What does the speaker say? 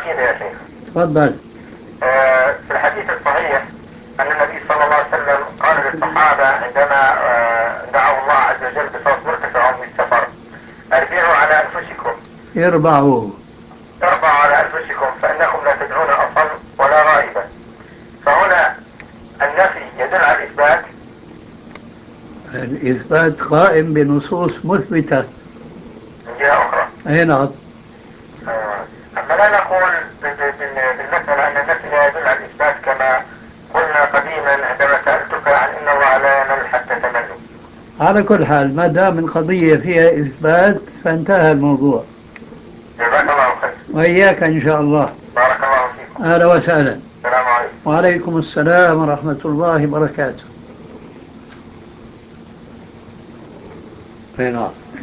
العقيدة يا شيخ. تفضل. في الحديث الصحيح أن النبي صلى الله عليه وسلم قال للصحابة عندما دعوا الله عز وجل بصوت مرتفع وهم في السفر: أربعوا على أنفسكم. اربعوا. اربعوا على أنفسكم فإنكم لا تدعون أصم ولا غائبا. فهنا النفي يدل على الإثبات. الإثبات قائم بنصوص مثبتة. من جهة أخرى. أي نعم. أما لا نقول بالمسألة أن النفي لا يدل على الإثبات كما قلنا قديما عندما سألتك عن إن الله لا يمل حتى تملوا. على كل حال ما دام القضية فيها إثبات فانتهى الموضوع. جزاك الله خير. وإياك إن شاء الله. بارك الله فيكم. أهلا وسهلا. السلام عليكم. وعليكم السلام ورحمة الله وبركاته. نعم.